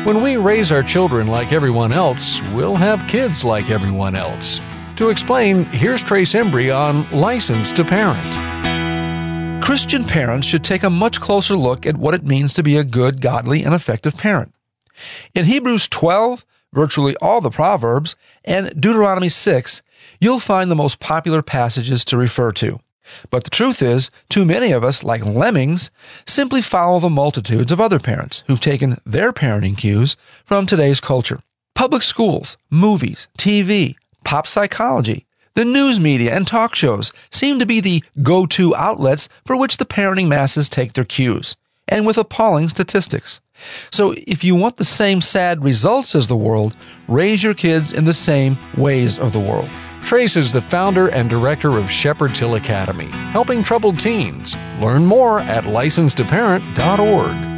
When we raise our children like everyone else, we'll have kids like everyone else. To explain, here's Trace Embry on License to Parent. Christian parents should take a much closer look at what it means to be a good, godly, and effective parent. In Hebrews 12, virtually all the Proverbs, and Deuteronomy 6, you'll find the most popular passages to refer to. But the truth is, too many of us, like lemmings, simply follow the multitudes of other parents who've taken their parenting cues from today's culture. Public schools, movies, TV, pop psychology, the news media, and talk shows seem to be the go-to outlets for which the parenting masses take their cues, and with appalling statistics. So if you want the same sad results as the world, raise your kids in the same ways of the world. Trace is the founder and director of Shepherd's Hill Academy, helping troubled teens. Learn more at license2parent.org.